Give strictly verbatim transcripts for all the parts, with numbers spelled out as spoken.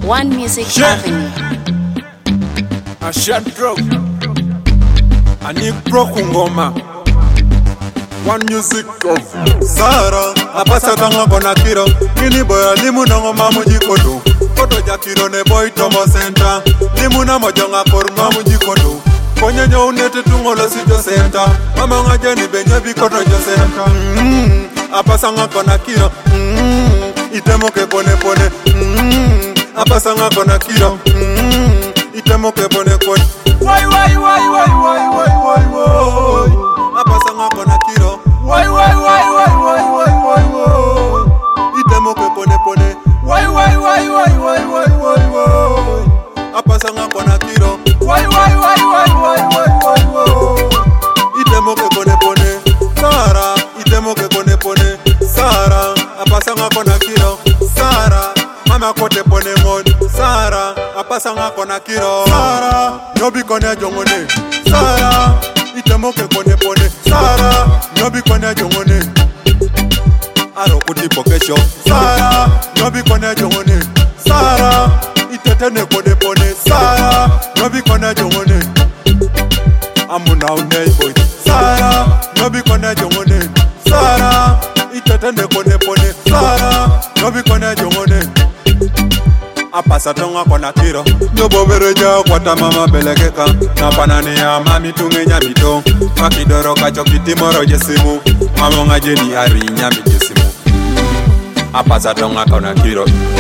One Music Shit. Avenue. I shot broke. I need broke ngoma. One Music of Sara, apasa tanga kona kiro. Kini boya limu na ngoma mujikodo. Koto jakiro ne boy tomo center. Limu na mojonga korma mujikodo. Konye nyo unete tungolo si jo center. Mama ngaje ni benye bikoto jo center. Mm, apasa nga kona kiro. Mm, itemo ke pone pone. Mm, apasa nga kona kiro. Mm, itemo ke pone pone. Why why why why why why why why. Apasa nga kona kiro. Why why why why why why why why. Itemo ke pone pone. Why why why why why why why why. Apasa nga kona kiro. Why why why why why why why why. Itemo ke pone pone. Sara, itemo ke pone pone. Sara, apasa nga kona kiro. Sara, mama kote pone ngon. Sara, apasa nga kona kiro. Sara, nyobi kone jongone. Sara, itemo ke pone pone. Sara, nyobi kone jongone. Aro kuti pokesho. Sara, nyobi kone jongone. Sara, itete ne pone pone. Sara, nyobi kone jongone. Amuna unei boy. Sara, nyobi kone jongone. Sara, itete ne pone pone. Sara, nyobi kone jongone. Apasa tonga kona kiro. Nyobo bereja kwata mama belekeka. Na panani ya mami tungenya mito. Makidoro kacho kitimoro jesimu. Mama ngajeni ari nyami jesimu. Apasa tonga kona kiro.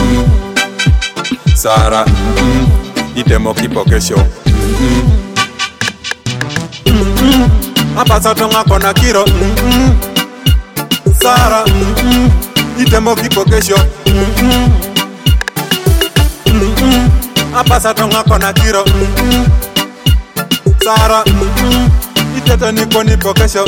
Sara, itemo kipokesho. Apasa tonga kona kiro. Sara, itemo kipokesho. Apasa tonga kona kiro. Sara, itete niko nipo kesho.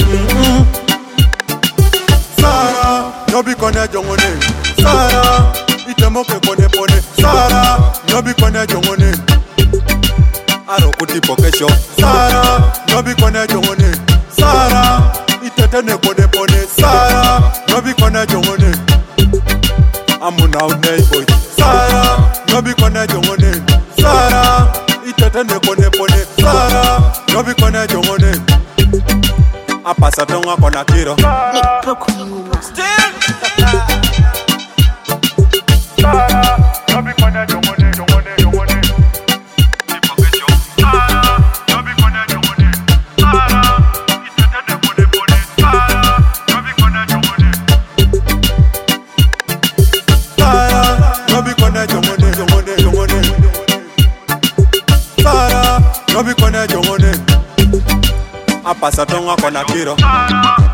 Sara, nyobi kone jongone. Sara, itemo ke pone pone. Sara, nyobi kone jongone. Aro kuti pokesho. Sara, nyobi kone jongone. Sara, itete ne pone pone. Sara, nyobi kone jongone. Amuna unei boy. Sara, nyobi kone jongone. Sara, itete ne pone pone. Sara, nyobi kone jongone. Apasa tonga kona kiro. Nick Prokuma. Still Sara, nyobi kone jongone, jongone, jongone. Nipokesho. Sara, nyobi kone jongone. Sara, itete ne pone pone. Sara, nyobi kone jongone. Sara, nyobi kone jongone, jongone, jongone. Sara, nyobi kone jongone. Apasa tonga kona kiro.